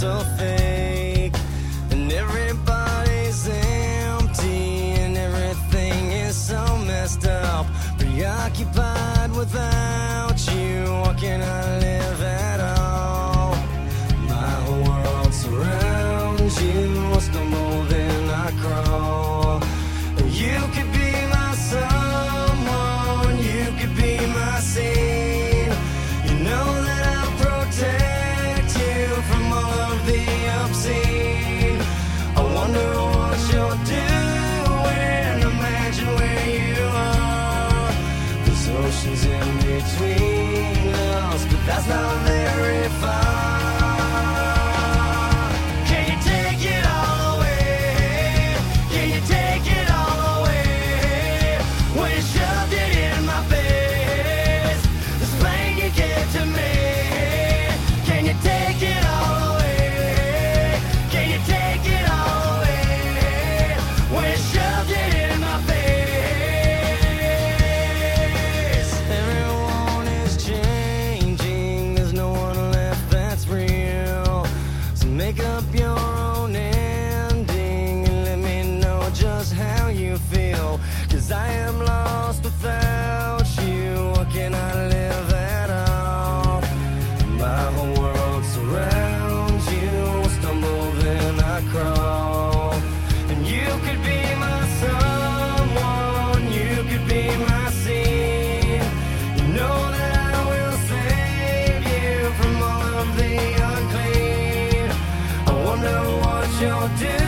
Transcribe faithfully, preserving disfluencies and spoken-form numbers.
so fake, and everybody's empty, and everything is so messed up. Preoccupied without you, what can I live at all? My whole world surrounds you, I stumble then I crawl. You could be my someone, you could be my scene. You know that I'll protect you from all of the obscene. I wonder what you're doing, imagine where you are. There's oceans in between us, but that's not very far. Can you take it all away? Can you take it all away? When you shoved it in my face, this pain you gave to me. Can you take it all away? Can you take it all away? When you shoved it in my face. Everyone is changing, there's no one left that's real. So make up your own ending and let me know just how you feel. Cause I am lost without you, what can I live at all? My whole world surrounds you, stumble then I crawl. And you could be my someone, you could be my scene. You know that I will save you from all of the unclean. I wonder what you'll do